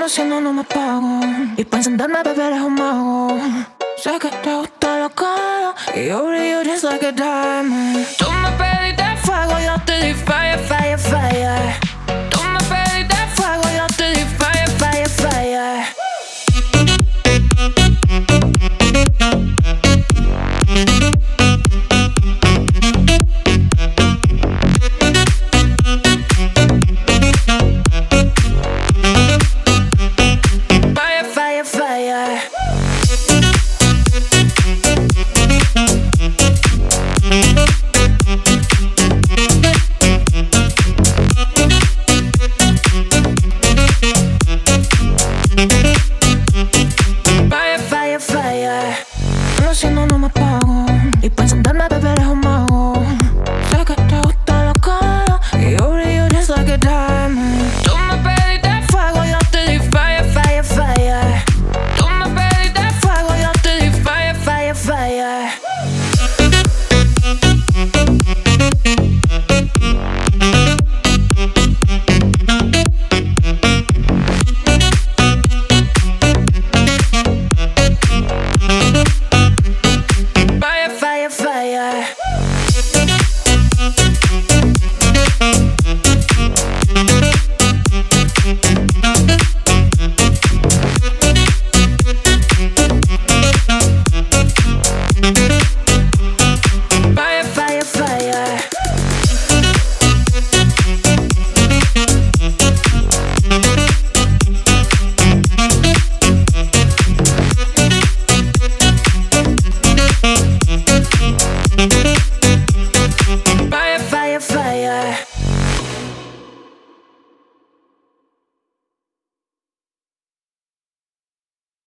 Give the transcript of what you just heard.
conociendo no me pago. Y para encenderme beber es un mago. Sé que te gusta lo caro y yo brillo just like a diamond. Tú me pediste fuego, yo te di fire, fire, fire.